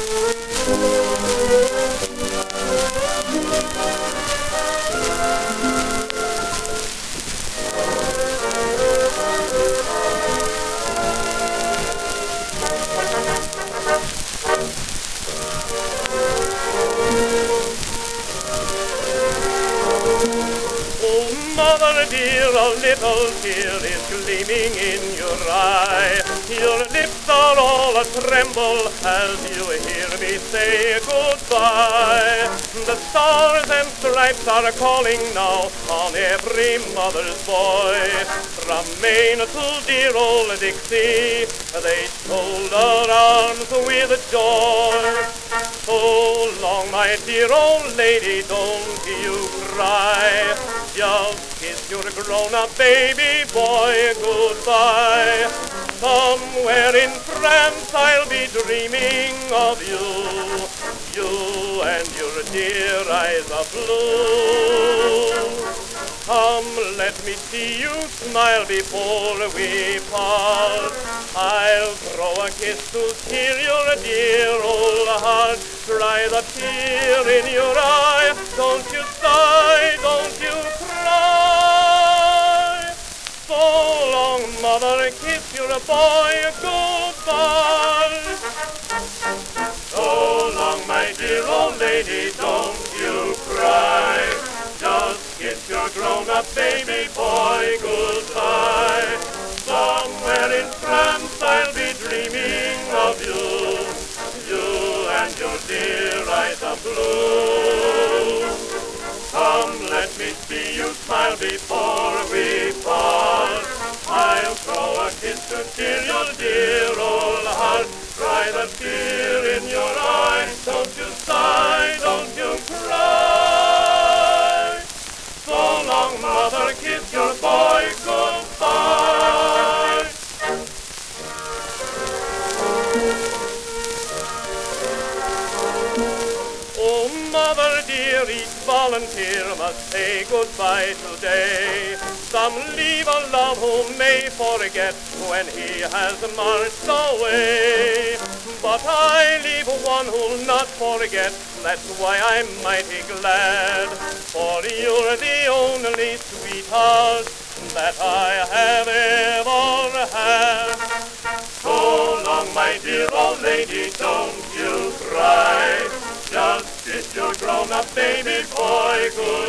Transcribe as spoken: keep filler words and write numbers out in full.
Mother dear, a little tear is gleaming in your eye. Your lips are all a-tremble as you hear me say goodbye. The stars and stripes are calling now on every mother's boy. From Maine to dear old Dixie, they shoulder arms with joy. So long, my dear old lady, don't you cry. Just kiss your grown-up baby boy goodbye. Somewhere in France I'll be dreaming of you, you and your dear eyes of blue. Come, let me see you smile before we part. I'll throw a kiss to steal your dear old heart. Dry the tear in your eye. Don't you sigh, don't you cry. So long, mother, kiss your boy goodbye. So long, my dear old lady, don't you cry. Just kiss your grown-up baby boy goodbye. Somewhere in France I'll be dreaming of you, you and your dear eyes of blue. Come, let me see you smile before we part. I'll throw a kiss to steal your dear old heart. Dry the tear in your eye. Don't you sigh, don't you cry. So long, mother, kiss your boy goodbye. Oh, mother dear, each volunteer must say goodbye today. Some leave a love who may forget when he has marched away. But I leave one who'll not forget, that's why I'm mighty glad. For you're the only sweetheart that I have ever had. So long, my dear old lady, don't you cry. Just kiss your grown-up baby boy good.